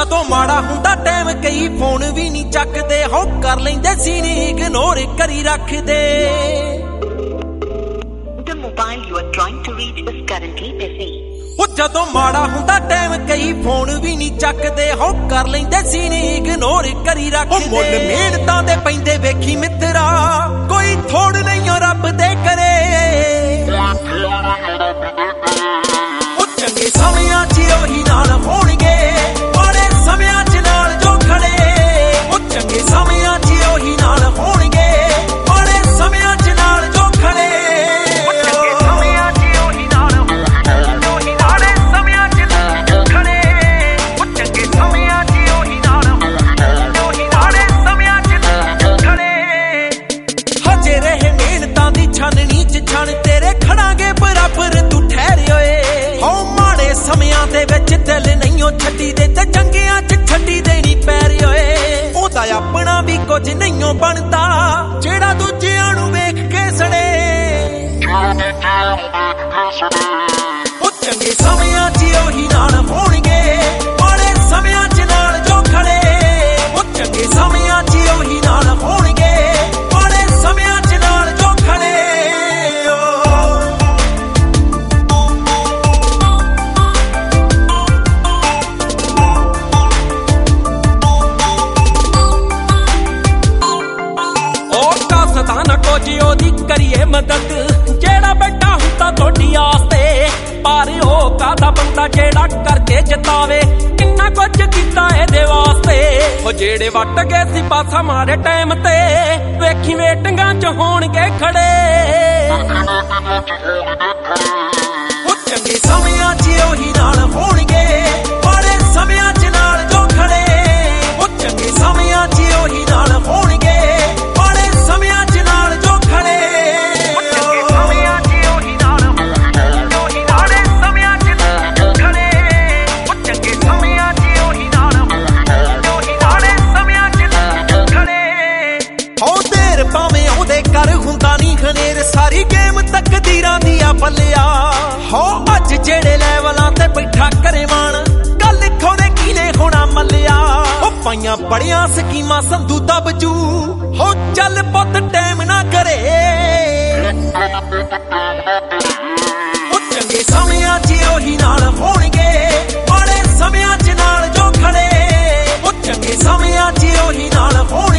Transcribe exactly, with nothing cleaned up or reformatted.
जदों माड़ा हुंदा टाइम कई फोन भी नहीं चकदे हो कर लैंदे सी नी इग्नोर करी रखदे The mobile you are trying to reach is currently busy. ओ जदों माड़ा हुंदा टाइम कई फोन भी नहीं चकदे हो कर लैंदे सी नी इग्नोर करी रखदे ओ मुल मिहनतां दे पैंदे वेखी मित्रा कोई थोड़ नहीं रब दे करे ओ चंगे समयां च ओही नाल होणगे माड़े समयां च नाल जो खड़े ओ चंगे समयां च ओही नाल होणगे माड़े समयां च नाल जो खड़े ओ चंगे समयां च ओही नाल ओही माड़े समयां च खड़े ओ चंगे समयां च ओही नाल ओही माड़े समयां च खड़े हजे रहे मिहनतां दी छाननी च छण तेरे खड़ांगे बराबर तू ठहरे होए हो माड़े समयां दे विच दिल नहीं ओ छड्डी दे ते चंगियां च छड्डी देनी पैर होए ओदा अपना भी कुछ नहीं ओ बनदा जेड़ा दूजियां नूं वेख के सड़े ओ चंगे समयां च ओही नाल होणगे माड़े समयां च नाल जो खड़े ओ चंगे समयां च ओही नाल होणगे माड़े समयां च नाल जो खड़े करिए मदद जेड़ा बैठा हुंदा तोड़ी आस्ते पर ओ कादा बंदा जेड़ा करके जतावे किन्ना कुछ कीता एदे वास्ते ओ जेड़े वट गए सी पासा मारे टाइम ते वेखी वेटिंगां च होणगे खड़े ओ चंगे समयां च ओही नाल होणगे माड़े समयां च नाल जो खड़े ओ चंगे समयां च ओही नाल होणगे माड़े समयां च नाल जो खड़े सारी गेम तकदीरां दिया पलिया हो अज जेड़े लेवलां ते बैठा करे मान गल खोने कीने होना मलिया ओ पाइयां बड़ियां स्कीमां संधू दबजू हो चल पुत टाइम ना करे ओ चंगे समयां च ओही नाल होणगे माड़े समयां च नाल जो खड़े ओ चंगे समयां च ओही नाल